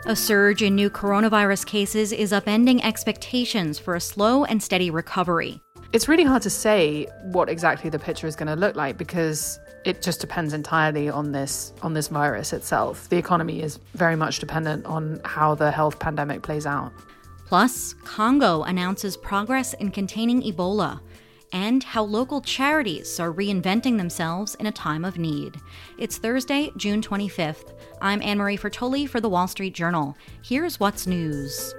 A surge in new coronavirus cases is upending expectations for a slow and steady recovery. It's really hard to say what exactly the picture is going to look like because it just depends entirely on this virus itself. The economy is very much dependent on how the health pandemic plays out. Plus, Congo announces progress in containing Ebola, and how local charities are reinventing themselves in a time of need. It's Thursday, June 25th. I'm Anne-Marie Fertoli for The Wall Street Journal. Here's what's news.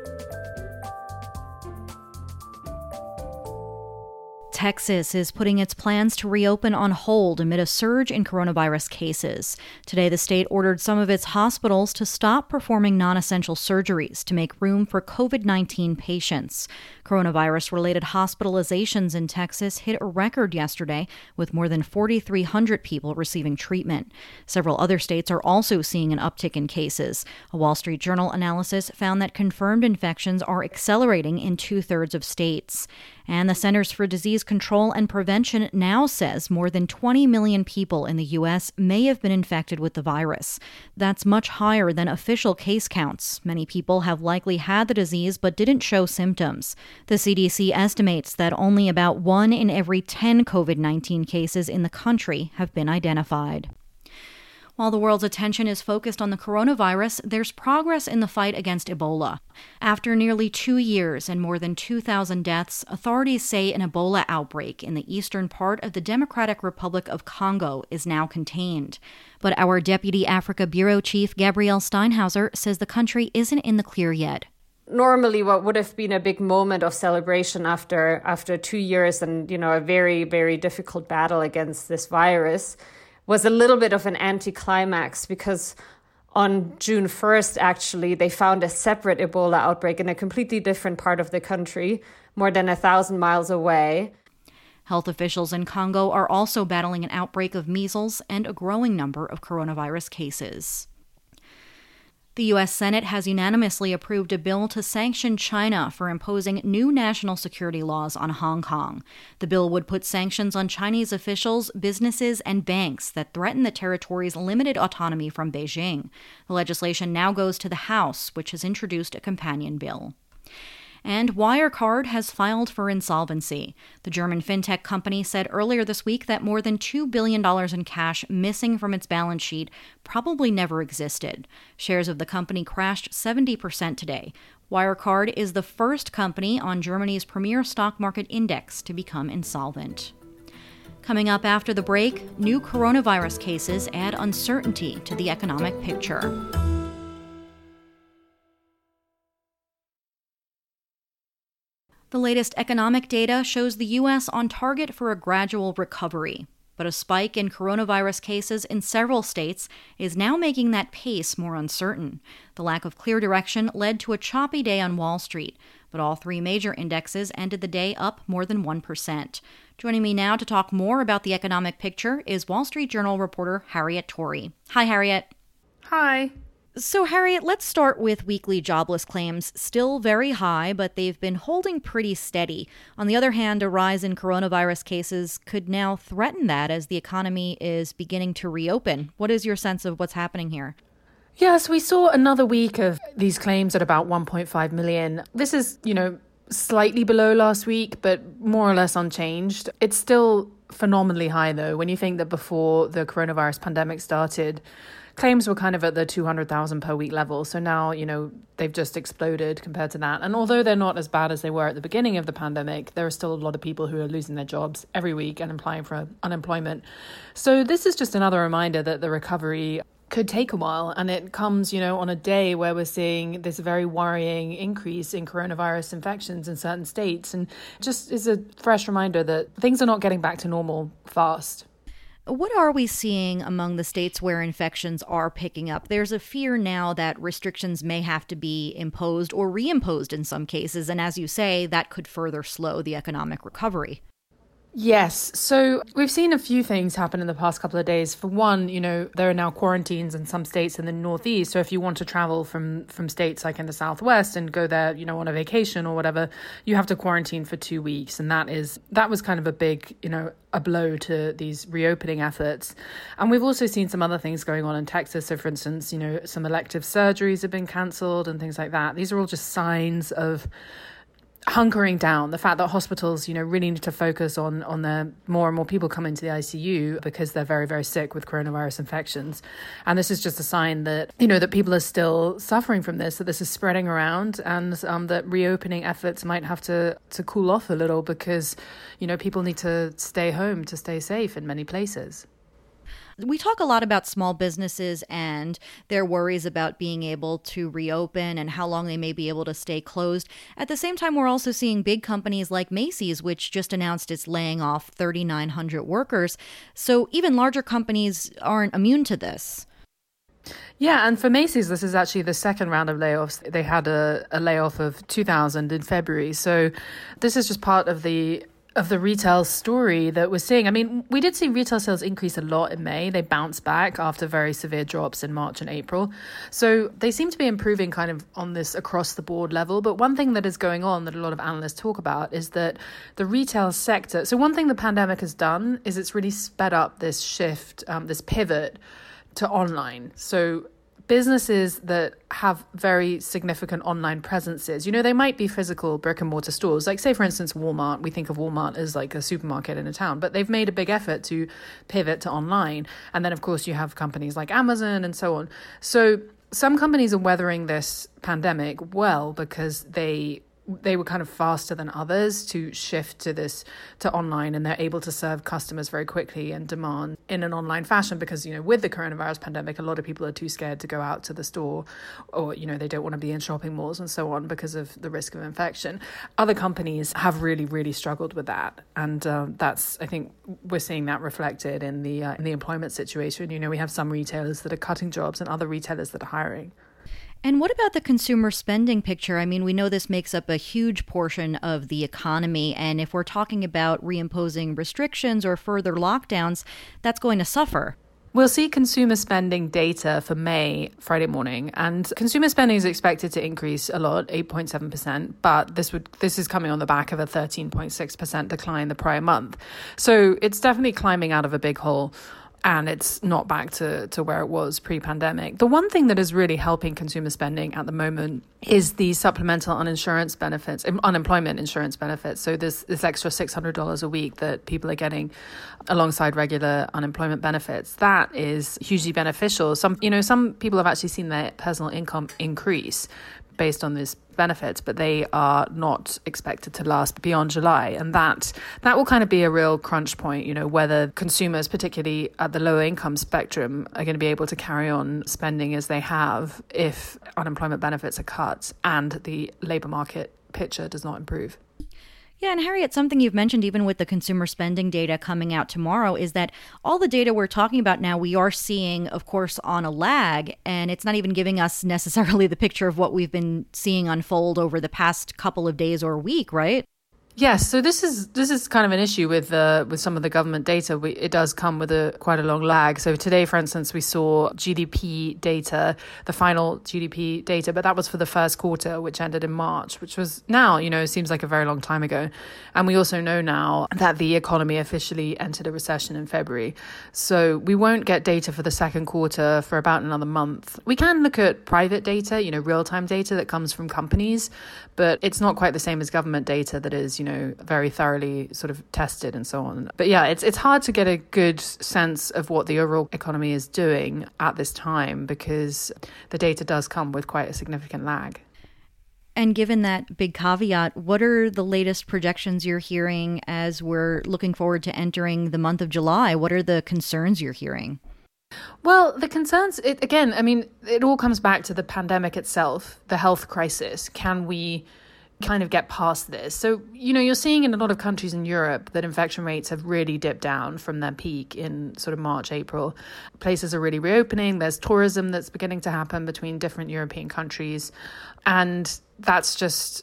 Texas is putting its plans to reopen on hold amid a surge in coronavirus cases. Today, the state ordered some of its hospitals to stop performing non-essential surgeries to make room for COVID-19 patients. Coronavirus-related hospitalizations in Texas hit a record yesterday, with more than 4,300 people receiving treatment. Several other states are also seeing an uptick in cases. A Wall Street Journal analysis found that confirmed infections are accelerating in two-thirds of states. And the Centers for Disease Control and Prevention now says more than 20 million people in the U.S. may have been infected with the virus. That's much higher than official case counts. Many people have likely had the disease but didn't show symptoms. The CDC estimates that only about 1 in every 10 COVID-19 cases in the country have been identified. While the world's attention is focused on the coronavirus, there's progress in the fight against Ebola. After nearly 2 years and more than 2,000 deaths, authorities say an Ebola outbreak in the eastern part of the Democratic Republic of Congo is now contained. But our Deputy Africa Bureau Chief Gabrielle Steinhauser says the country isn't in the clear yet. Normally, what would have been a big moment of celebration after 2 years and, a very, very difficult battle against this virus was a little bit of an anticlimax because on June 1st, actually, they found a separate Ebola outbreak in a completely different part of the country, more than 1,000 miles away. Health officials in Congo are also battling an outbreak of measles and a growing number of coronavirus cases. The U.S. Senate has unanimously approved a bill to sanction China for imposing new national security laws on Hong Kong. The bill would put sanctions on Chinese officials, businesses, and banks that threaten the territory's limited autonomy from Beijing. The legislation now goes to the House, which has introduced a companion bill. And Wirecard has filed for insolvency. The German fintech company said earlier this week that more than $2 billion in cash missing from its balance sheet probably never existed. Shares of the company crashed 70% today. Wirecard is the first company on Germany's premier stock market index to become insolvent. Coming up after the break, new coronavirus cases add uncertainty to the economic picture. The latest economic data shows the U.S. on target for a gradual recovery. But a spike in coronavirus cases in several states is now making that pace more uncertain. The lack of clear direction led to a choppy day on Wall Street, but all three major indexes ended the day up more than 1%. Joining me now to talk more about the economic picture is Wall Street Journal reporter Harriet Torrey. Hi, Harriet. Hi. So, Harriet, let's start with weekly jobless claims. Still very high, but they've been holding pretty steady. On the other hand, a rise in coronavirus cases could now threaten that as the economy is beginning to reopen. What is your sense of what's happening here? Yes, we saw another week of these claims at about 1.5 million. This is, slightly below last week, but more or less unchanged. It's still phenomenally high, though, when you think that before the coronavirus pandemic started, claims were kind of at the 200,000 per week level. So now, they've just exploded compared to that. And although they're not as bad as they were at the beginning of the pandemic, there are still a lot of people who are losing their jobs every week and applying for unemployment. So this is just another reminder that the recovery could take a while. And it comes, on a day where we're seeing this very worrying increase in coronavirus infections in certain states. And just is a fresh reminder that things are not getting back to normal fast. What are we seeing among the states where infections are picking up? There's a fear now that restrictions may have to be imposed or reimposed in some cases. And as you say, that could further slow the economic recovery. Yes. So we've seen a few things happen in the past couple of days. For one, there are now quarantines in some states in the Northeast. So if you want to travel from states like in the Southwest and go there, on a vacation or whatever, you have to quarantine for 2 weeks. And that was kind of a big, a blow to these reopening efforts. And we've also seen some other things going on in Texas. So for instance, some elective surgeries have been cancelled and things like that. These are all just signs of hunkering down, the fact that hospitals, really need to focus on the more and more people come into the ICU because they're very, very sick with coronavirus infections. And this is just a sign that, that people are still suffering from this, that this is spreading around, and that reopening efforts might have to cool off a little because, people need to stay home to stay safe in many places. We talk a lot about small businesses and their worries about being able to reopen and how long they may be able to stay closed. At the same time, we're also seeing big companies like Macy's, which just announced it's laying off 3,900 workers. So even larger companies aren't immune to this. Yeah, and for Macy's, this is actually the second round of layoffs. They had a layoff of 2,000 in February. So this is just part of the retail story that we're seeing. I mean, we did see retail sales increase a lot in May. They bounced back after very severe drops in March and April. So they seem to be improving kind of on this across the board level. But one thing that is going on that a lot of analysts talk about is that the retail sector. So one thing the pandemic has done is it's really sped up this shift, this pivot to online. So businesses that have very significant online presences, they might be physical brick and mortar stores. Like, say, for instance, Walmart. We think of Walmart as like a supermarket in a town, but they've made a big effort to pivot to online. And then, of course, you have companies like Amazon and so on. So some companies are weathering this pandemic well because they were kind of faster than others to shift to online, and they're able to serve customers very quickly and demand in an online fashion because, with the coronavirus pandemic, a lot of people are too scared to go out to the store, or, they don't want to be in shopping malls and so on because of the risk of infection. Other companies have really, really struggled with that. And I think we're seeing that reflected in the employment situation. We have some retailers that are cutting jobs and other retailers that are hiring. And what about the consumer spending picture? I mean, we know this makes up a huge portion of the economy. And if we're talking about reimposing restrictions or further lockdowns, that's going to suffer. We'll see consumer spending data for May, Friday morning, and consumer spending is expected to increase a lot, 8.7%, but this is coming on the back of a 13.6% decline the prior month. So it's definitely climbing out of a big hole. And it's not back to where it was pre-pandemic. The one thing that is really helping consumer spending at the moment is the supplemental unemployment insurance benefits. So this extra $600 a week that people are getting alongside regular unemployment benefits. That is hugely beneficial. Some people have actually seen their personal income increase based on these benefits, but they are not expected to last beyond July. And that will kind of be a real crunch point, whether consumers, particularly at the lower income spectrum, are going to be able to carry on spending as they have if unemployment benefits are cut and the labour market picture does not improve. Yeah, and Harriet, something you've mentioned even with the consumer spending data coming out tomorrow is that all the data we're talking about now, we are seeing, of course, on a lag, and it's not even giving us necessarily the picture of what we've been seeing unfold over the past couple of days or week, right? Yes, so this is kind of an issue with some of the government data. It does come with quite a long lag. So today, for instance, we saw GDP data, the final GDP data, but that was for the first quarter, which ended in March, which was now, seems like a very long time ago. And we also know now that the economy officially entered a recession in February. So we won't get data for the second quarter for about another month. We can look at private data, real-time data that comes from companies, but it's not quite the same as government data that is, very thoroughly sort of tested and so on. But yeah, it's hard to get a good sense of what the overall economy is doing at this time because the data does come with quite a significant lag. And given that big caveat, what are the latest projections you're hearing as we're looking forward to entering the month of July? What are the concerns you're hearing? Well, the concerns, it all comes back to the pandemic itself, the health crisis. Can we kind of get past this? So, you're seeing in a lot of countries in Europe that infection rates have really dipped down from their peak in sort of March, April. Places are really reopening. There's tourism that's beginning to happen between different European countries. And that's just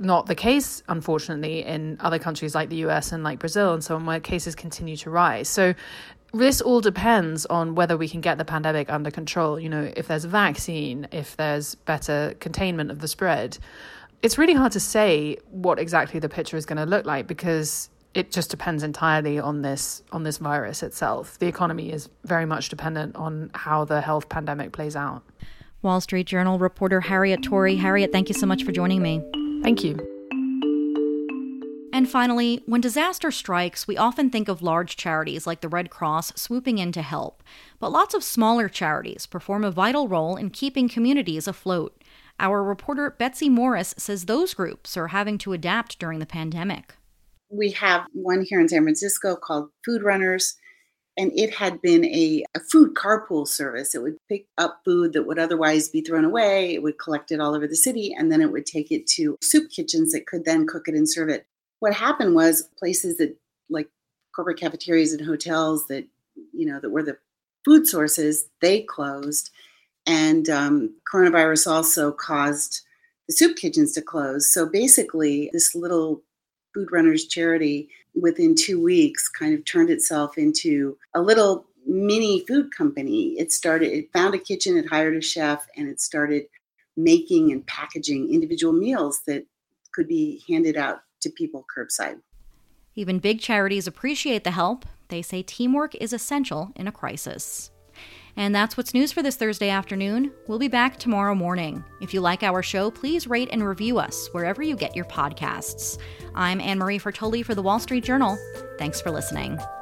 not the case, unfortunately, in other countries like the US and like Brazil and so on, where cases continue to rise. So this all depends on whether we can get the pandemic under control. You know, if there's a vaccine, if there's better containment of the spread. It's really hard to say what exactly the picture is going to look like because it just depends entirely on this virus itself. The economy is very much dependent on how the health pandemic plays out. Wall Street Journal reporter Harriet Torrey. Harriet, thank you so much for joining me. Thank you. And finally, when disaster strikes, we often think of large charities like the Red Cross swooping in to help. But lots of smaller charities perform a vital role in keeping communities afloat. Our reporter Betsy Morris says those groups are having to adapt during the pandemic. We have one here in San Francisco called Food Runners, and it had been a food carpool service. It would pick up food that would otherwise be thrown away. It would collect it all over the city, and then it would take it to soup kitchens that could then cook it and serve it. What happened was places that, like corporate cafeterias and hotels that, you know, that were the food sources, they closed. And coronavirus also caused the soup kitchens to close. So basically, this little Food Runners charity, within 2 weeks, kind of turned itself into a little mini food company. It found a kitchen, it hired a chef, and it started making and packaging individual meals that could be handed out to people curbside. Even big charities appreciate the help. They say teamwork is essential in a crisis. And that's what's news for this Thursday afternoon. We'll be back tomorrow morning. If you like our show, please rate and review us wherever you get your podcasts. I'm Anne-Marie Fertoli for The Wall Street Journal. Thanks for listening.